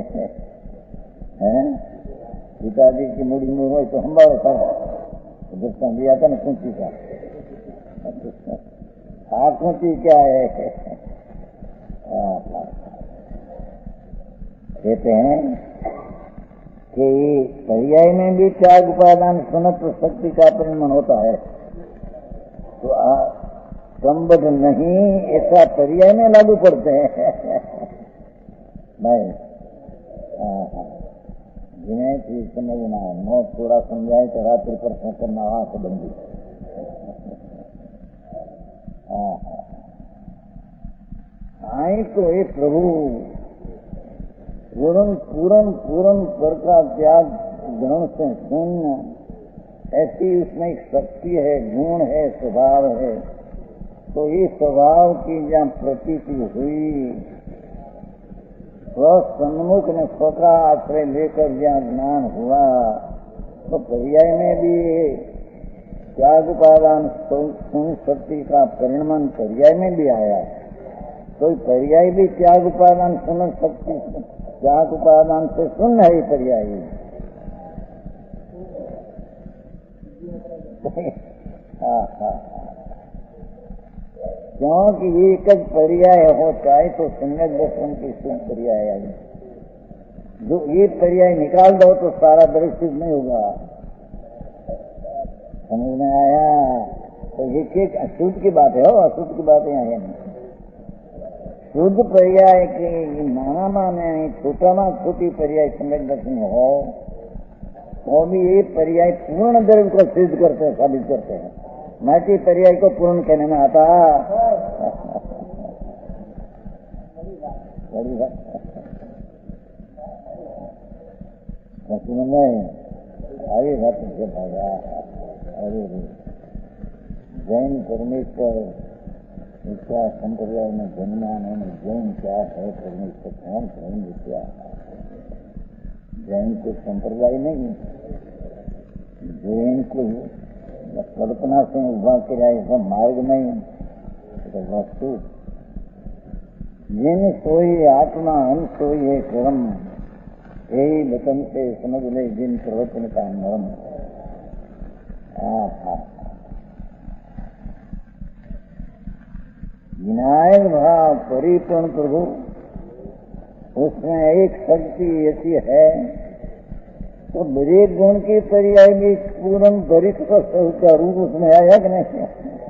पिताजी की मूड़ी में हो तो संभालो करो, जिसका दिया था ना कुंची का, कुंची क्या है? कहते हैं कि पर्याय में भी त्याग उपादान सुनत्व शक्ति का परिणाम होता है, तो संबद्ध नहीं ऐसा पर्याय में लागू पड़ते हैं। नहीं, जिन्हें चीज समझना नो थोड़ा समझाए तो रात्रि पर करना वहां से बंदी। आई तो ये प्रभु पूर्ण पर का त्याग ग्रहण से शून्य, ऐसी उसमें एक शक्ति है, गुण है, स्वभाव है। तो ये स्वभाव की जहाँ प्रतीति हुई, सन्मुख ने स्वका आश्रय लेकर जहाँ ज्ञान हुआ, तो पर्याय में भी त्याग उपादान शक्ति का परिणाम पर्याय में भी आया। तो पर्याय भी त्याग उपादान सुन शक्ति, त्याग उपादान से सुन है पर्याय। क्योंकि एक पर्याय होता है तो सम्यक दर्शन की शुद्ध पर्याय है। जो एक पर्याय निकाल दो तो सारा दृश्य सिद्ध नहीं होगा। समझ में आया? तो एक एक अशुद्ध की बात है, अशुद्ध की बात यहाँ है नहीं। शुद्ध पर्याय के नाना माने छोटा में छोटी पर्याय सम्यक दर्शन हो, वो भी ये पर्याय पूर्ण द्रव्य को सिद्ध करते हैं, साबित करते हैं। न कि पर्याय को पूर्ण कहने में आता। बड़ी बात आगे बात से भागा। अरे जैन परमेश्वर इसका संप्रदाय में जन्मा नहीं, जैन क्या है, परमेश्वर कौन कहेंगे क्या? जैन को संप्रदाय नहीं, जैन को कल्पना से उभा किया ऐसा मार्ग नहीं, तो वस्तु जिन सोई आत्मा हम सोई है कर्म, यही वचन से समझ ले जिन प्रवचन का मर्म। विनायक भाव परिपूर्ण प्रभु, उसमें एक शक्ति ऐसी है तो दरेक गुण के पर्याय में पूर्ण दरित का रूप उसमें आया कि नहीं?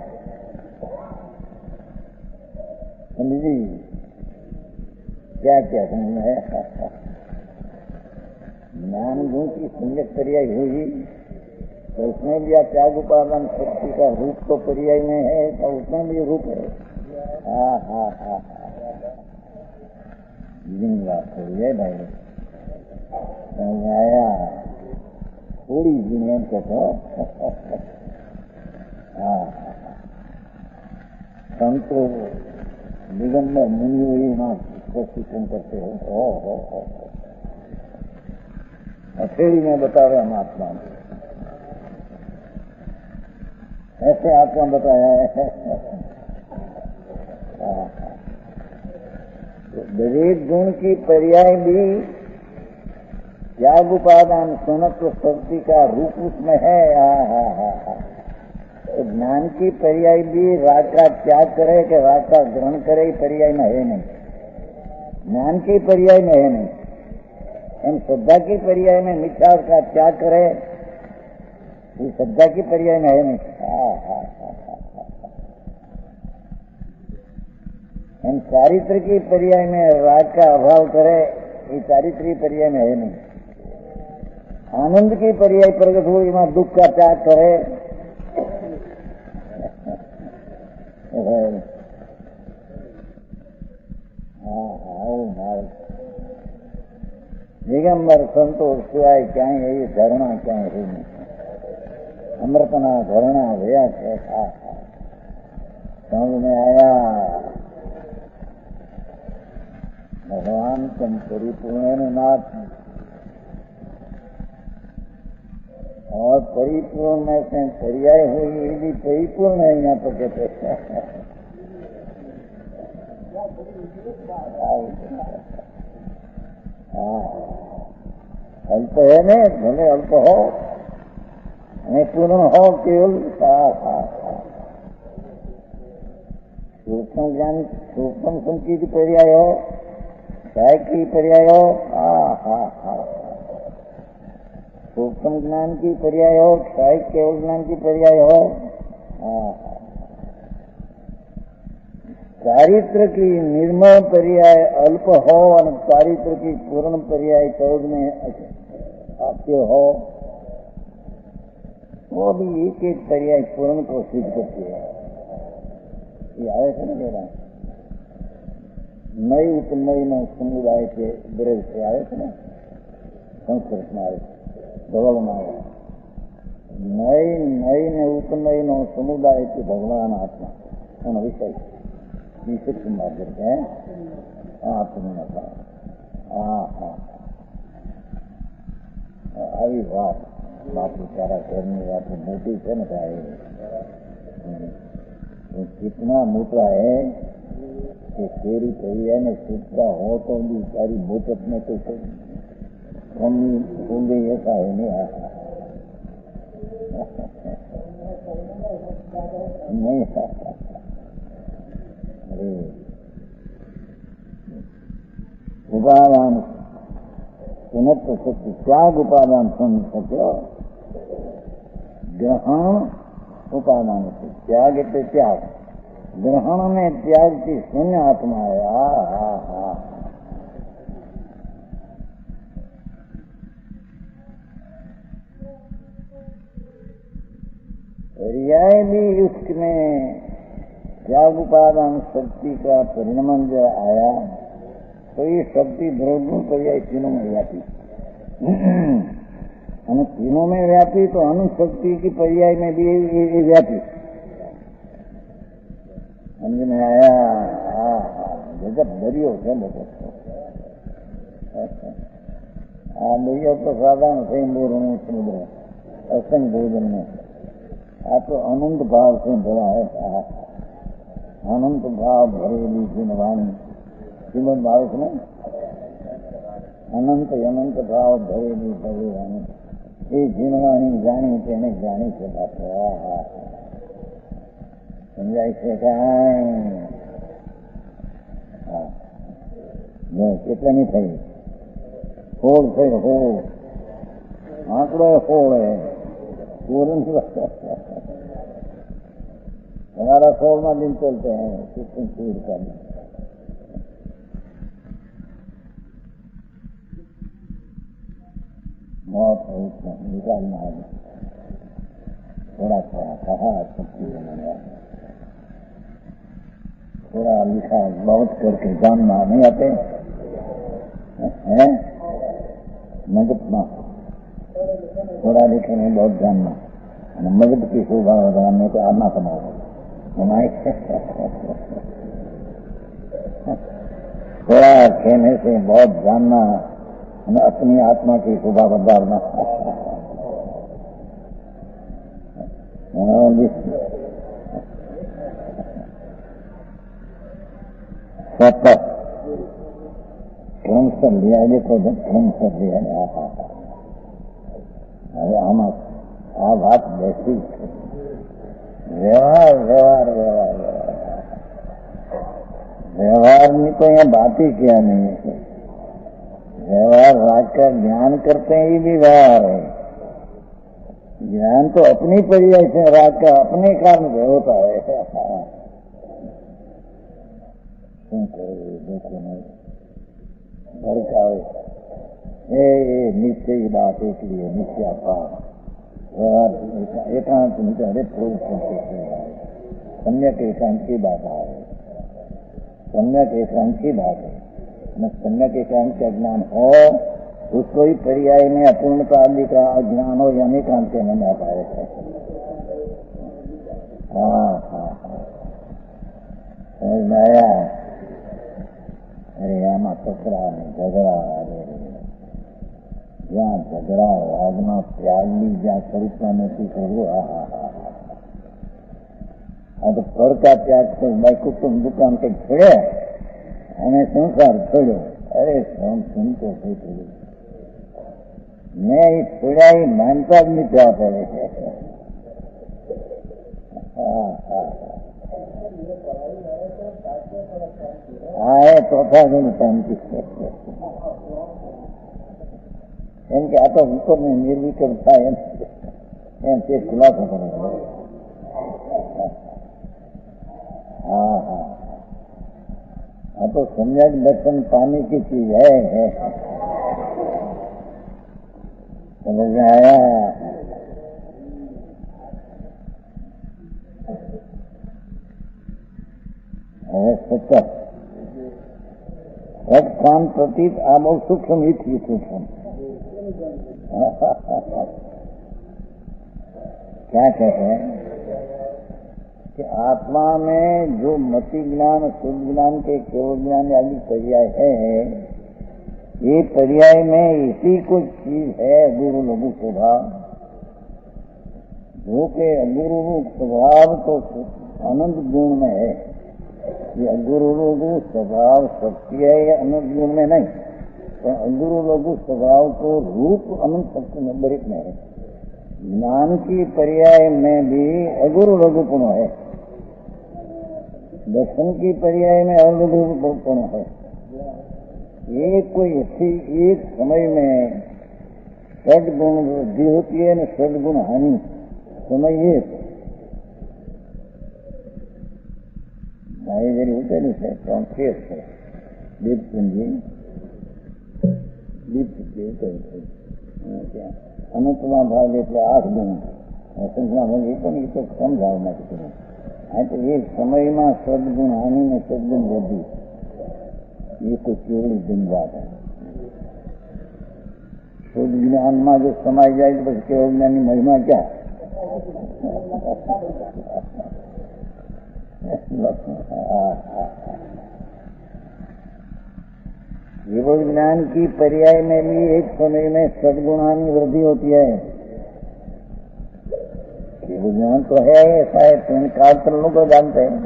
समझी क्या क्या समझ में आया? ज्ञान गुण की संगत पर्याय हुई तो उसमें भी त्याग उपादान शक्ति का रूप तो पर्याय में है, तो उसमें भी रूप है। दिन बात हो गई भाई, समझ आया? थोड़ी जीवन को तो संतो दिगंबर मुनि हुई ना प्रशिक्षण करते हो। अथेड़ी में बता रहे हम आत्मा ऐसे आत्मा बताया है। दरेक गुण की पर्याय भी त्याग उपादान स्वनत्व शक्ति का रूप उसमें है। तो ज्ञान की पर्याय भी राग का त्याग करे कि राग का ग्रहण करे, पर्याय में है नहीं। ज्ञान की पर्याय में है नहीं। हम श्रद्धा की पर्याय में मिथ्या का त्याग करे, ये श्रद्धा की पर्याय में है नहीं। हम चारित्र की पर्याय में राग का अभाव करे, ये चारित्र की पर्याय में है नहीं। आनंद की पर्याय प्रकट हो, यहाँ दुख का त्याग करे, दिगंबर संतोष सिवाय क्या है, ये धरणा क्या है नहीं। अमृतना धरणा भैया कैसा समझ में आया? भगवान तुम परिपूर्ण नाथ, और परिपूर्ण में से पर्याय हुई, ये भी परिपूर्ण है। यहाँ पर कहते अल्प है न, भले अल्प हो नहीं, पूर्ण हो केवल। सूक्ष्म ज्ञान सूक्ष्म संकी की पर्याय हो, काय की पर्याय हो, सूक्ष्म ज्ञान की पर्याय हो, काय केवल ज्ञान की पर्याय हो। चारित्र की निर्मल पर्याय अल्प हो और चारित्र की पूर्ण पर्याय 14 में आपके हो, वो भी एक एक पर्याय पूर्ण को सिद्ध करती है। ये आवे से नहीं रहा, नई उपनयी न समुदाय के ब्रज से आवे थे ना, संस्कृत में आवे, भगवान आवे, नई नई ने उपनयी न समुदाय के भगवान आत्मा विषय विशेष कुमार करते हैं। आपने आई बात बाकी सारा करने बात मोटी से न पाए, कितना मोटा है कि तेरी परिया में सीखता हो तो भी सारी मोटत में तो कमी हो गई, ऐसा है नहीं। नहीं उपादान सुनत्व शक्ति, त्याग उपादान सुन सको, ग्रहण उपादान से त्याग इतने त्याग, ग्रहण में त्याग की शून्य आत्मा है। पर्याय भी उसमें त्याग उपादान शक्ति का परिणाम जो आया, तो ये शक्ति द्रव्य पर्याय तीनों में व्यापी, तीनों में व्यापी, तो अनुशक्ति की पर्याय में भी व्यापी। समझ में आया? जगत दरियो है दरियो तो साधारण से बोल समुद्र असंग भोजन में, आप तो अनंत भाव से भरा है। अनंत भाव भरेली जिनवाणी, श्रीमद भाव में अनंत अनंत भाव भरेली भगवानी, ये जिनवाणी जानी तेने जानी से बात समझाई से कहा કેટલાની થઈ? 16 થઈ. आंकड़ो 16 है। हमारा 16वां दिन चलते हैं कितने सूर का। मौत है उसमें निकालना है। थोड़ा थोड़ा कहा शक्ति बनाया, थोड़ा लिखा बहुत करके जानना नहीं आते हैं। मगध में थोड़ा लिखे में बहुत जानना, मगध की शोभा बनाने को आना समाओ हमारे थोड़ा कहने से बहुत जानना, अपनी आत्मा की शोभा बदलना। शपथ क्रम से लिया, देखो क्रम से लिया। अरे हम आ बात बेसी व्यवहार व्यवहार व्यवहार व्यवहार में तो यहाँ बात ही क्या नहीं है। व्यवहार राज का ज्ञान करते हैं, ये भी व्यवहार है। ज्ञान तो अपनी पर्याय से राज का अपने कारण से होता है। देखो नहीं भड़कावे निश्चय की बात एक लिए निश्चयापार व्यवहार एकांत हरे प्रभु सम्यक एकांत की बात है। सम्यक एकांत की बात है। सम्यक एकांत का ज्ञान हो, उसको ही पर्याय में अपूर्णता आदि का ज्ञान हो, यानी एकांत के नहीं आता है। हाँ समझ में आया? अरे आमा तकरा नहीं झगड़ा, જ્યાં ઝઘડા વાદમાં ત્યાગની જ્યાં સ્વરૂપમાં નથી કરવું। આ તો પડકા ત્યાગ તો ભાઈ કુટુંબ દુકાન કંઈક છોડ્યા અને સંસાર છોડ્યો। અરે સંતો થઈ થયું મેં એ છોડ્યા એ માનતા જ નથી આપે। હા એ ચોથા ગુણ શાંતિ એમ કે આ તો ઉપરને નિર્વિકલ્પ થાય એમ તે ખુલાસો કરે। हाँ तो सम्यक दर्शन पाने की चीज है। समझ में आया? सत्य कान प्रतीत आ बहुत सूक्ष्म ही थी। सूक्ष्म क्या कहते हैं कि आत्मा में जो मति ज्ञान शुद्ध ज्ञान के केवल ज्ञान आदि पर्याय है, ये पर्याय में इसी कुछ चीज है गुरु लघु स्वभाव। जो के अगुरु स्वभाव तो अनंत गुण में है। ये अगुरु लघु स्वभाव शक्ति है, ये अनंत गुण में नहीं। तो अगुरु लघु स्वभाव को रूप अनंत शक्ति में बरित में है। ज्ञान की पर्याय में भी अगुरु लघुपण है, दर्शन की पर्याय में अलघुपण है। एक कोई अच्छी एक समय में सदगुण वृद्धि होती है न सदगुण हानि समय एक भाई होते नहीं से कॉन्फ्रेंस है दीप पूंजी दीप क्या अनंतमा भाव એટલે 8 ગુણ સંખ્યા મળી પણ એ તો કમ ભાવમાં કીધું। આ તો એક સમયમાં સદગુણ હાનિ ને સદગુણ વૃદ્ધિ ये तो केवल दिन बात है। शुद्ध ज्ञान में जो समाय जाए तो केवल ज्ञान की महिमा क्या? केवल ज्ञान की पर्याय में भी एक समय में सद्गुणानी वृद्धि होती है। केवल ज्ञान तो है ऐसा है, तीन काल लोग जानते हैं।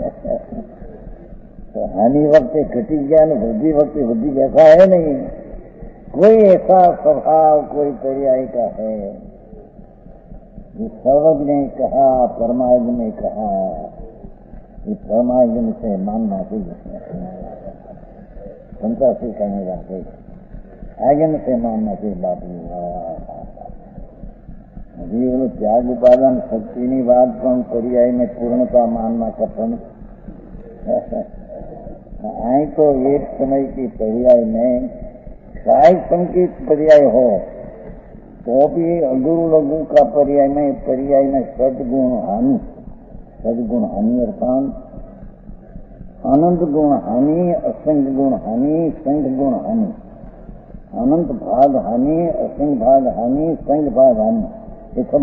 तो हानि वक्त घटी ज्ञान वृद्धि वक्त वृद्धि ऐसा है नहीं। कोई ऐसा स्वभाव कोई पर्याय का है जो सर्वज्ञ ने कहा, परमात्मा ने कहा, ये परमात्मा से मानना चाहिए। संतासी कहने जाते आगे में से मानना चाहिए बापू। अभी बोलो त्याग उपादान शक्ति ની વાત પણ પર્યાય में पूर्णता मानना कथन आई तो एक समय की पर्याय में काय संकेत पर्याय हो तो भी अगुरु लघु का पर्याय में सदगुण हानि अर्थात अनंत गुण हानि, असंग गुण हानि, संग गुण हानि, अनंत भाग हानि, असंग भाग हानि, संग भाग हानि, ये सब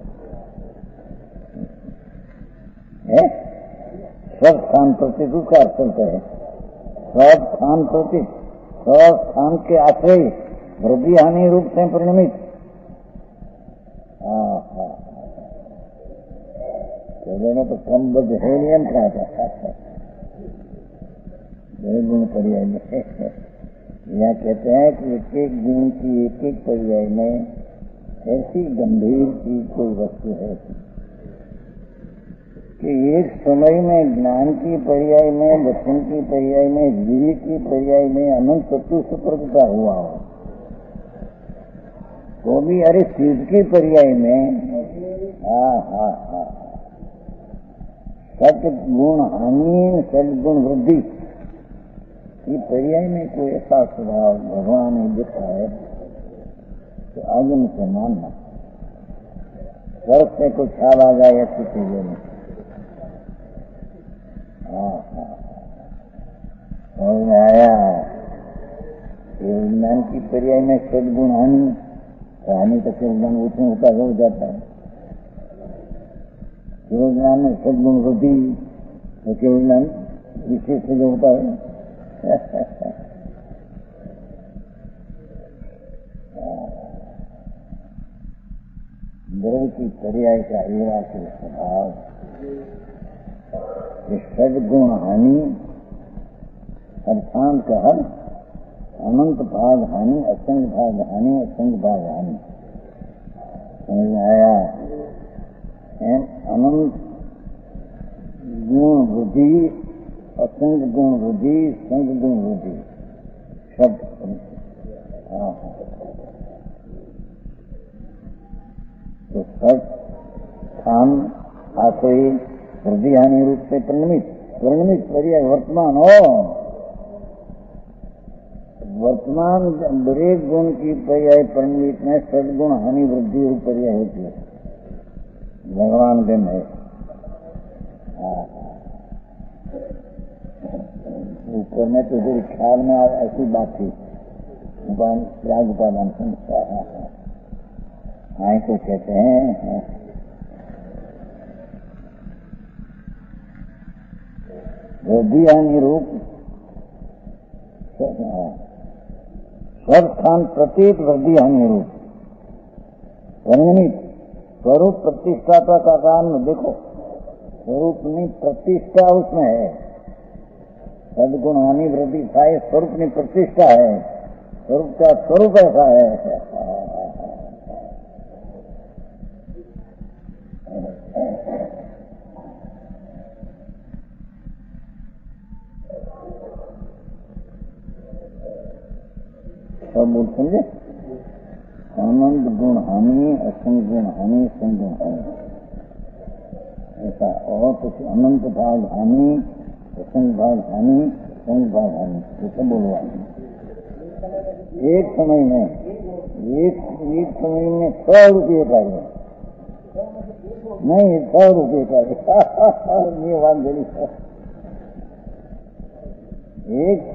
है। सब स्थान प्रति उसका अर्थ चलता है। सब स्थान प्रति सब स्थान के आश्रय वृद्धि हानि रूप से परिणमित। पहले में तो क्रमबद्ध है नियम कहा था गुण पर्याय में। यहाँ कहते हैं कि एक एक गुण की एक एक पर्याय में ऐसी गंभीर चीज कोई वस्तु है कि एक समय में ज्ञान की पर्याय में, दर्शन की पर्याय में, वीर्य की पर्याय में अनंत तत्व से प्रकटा हुआ हो तो भी अरे चीज की पर्याय में सदगुण हानि, सदगुण वृद्धि ये पर्याय में कोई ऐसा स्वभाव भगवान ने दिखा है तो आगे मुझे मानना स्वर्ग से कुछ ख्याल आ जाए ऐसी चीजों में। समझ में आया विज्ञान की पर्याय में सदगुण हानि, हानि का सदगुण उसमें होता हो जाता है। केवल ज्ञान में सदगुण वृद्धि तो केवल ज्ञान विशेष से जो होता है द्रव्य की पर्याय का एवा के स्वभाव सदगुण हानि अर्थात का हर अनंत भाग हानि, असंग भाग हानि, असंग भाग हानि। समझ में आया? अनंत गुण वृद्धि, असंग गुण वृद्धि, संग गुण वृद्धि शब्द। तो सब स्थान आश्रय वृद्धि हानि रूप से परिणमित पर्याय वर्तमान हो। वर्तमान दरेक गुण की पर्याय परिणमित में सदगुण हानि वृद्धि रूप पर्याय होती है। भगवान दिन है ऊपर में तो फिर ख्याल में ऐसी बात थी त्याग उपादान संस्कार आए को कहते हैं वृद्धि हानि रूप सब स्थान प्रत्येक वृद्धि हानि रूप परिणमित स्वरूप प्रतिष्ठाता का कारण देखो स्वरूप नहीं प्रतिष्ठा उसमें है। सदगुण हानि वृद्धि था स्वरूप नहीं प्रतिष्ठा है। स्वरूप का स्वरूप ऐसा है। सब बोल समझे? अनंत गुण हानि, असंग गुण हानि, संग गुण हानि ऐसा। और कुछ अनंत भाग हानि, असंग भाग हानि, संग भाग हानि ये सब बोलवा एक समय में 100 रुपये कार्य नहीं 100 रुपये कार्य ये बात बड़ी एक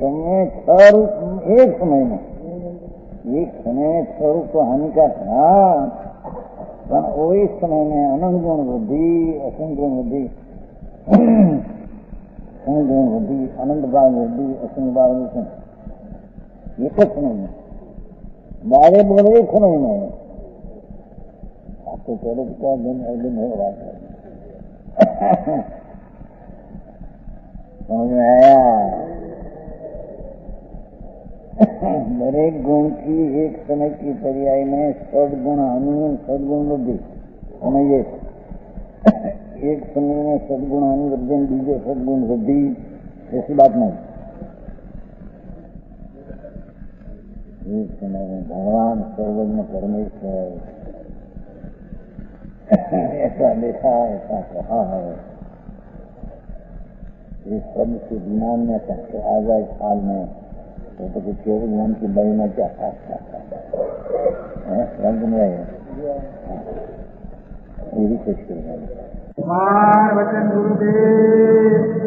समय में 100 रुपये हानि का था। वही समय में अनंत गुण वृद्धि, असंग गुण वृद्धि, संग गुण वृद्धि, अनंत भाग वृद्धि, असंग भाग वृद्धि एक समय में बारे बोले एक समय में। आपको चलो क्या दिन है बात समझ में आया? दरेक गुण की एक समय की पर्याय में सदगुण हानि, सदगुण वृद्धि समझिए। एक समय में सदगुण हानि वृद्धि, दूसरे सदगुण वृद्धि ऐसी बात नहीं। एक समय में भगवान सर्वज्ञ परमेश्वर ऐसा लिखा ऐसा कहा है, इस शब्द से विमान में कहते आ जाए साल में तो कुछ केवल मन की बड़ी में क्या रंग में ये भी कुछ वचन गुरुदेव